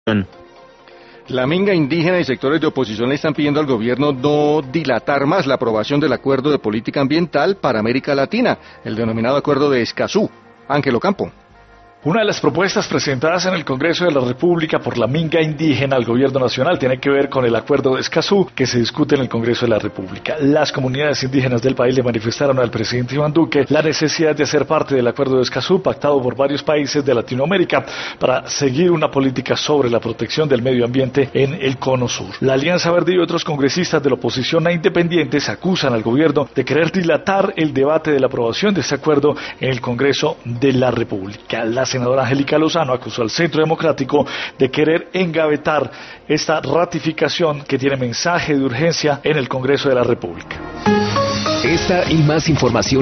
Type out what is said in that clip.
La minga indígena y sectores de oposición le están pidiendo al gobierno no dilatar más la aprobación del Acuerdo de Política Ambiental para América Latina, el denominado Acuerdo de Escazú. Ángel Ocampo. Una de las propuestas presentadas en el Congreso de la República por la minga indígena al gobierno nacional tiene que ver con el Acuerdo de Escazú que se discute en el Congreso de la República. Las comunidades indígenas del país le manifestaron al presidente Iván Duque la necesidad de hacer parte del Acuerdo de Escazú pactado por varios países de Latinoamérica para seguir una política sobre la protección del medio ambiente en el Cono Sur. La Alianza Verde y otros congresistas de la oposición a independientes acusan al gobierno de querer dilatar el debate de la aprobación de este acuerdo en el Congreso de la República. La senadora Angélica Lozano acusó al Centro Democrático de querer engavetar esta ratificación que tiene mensaje de urgencia en el Congreso de la República. Esta y más información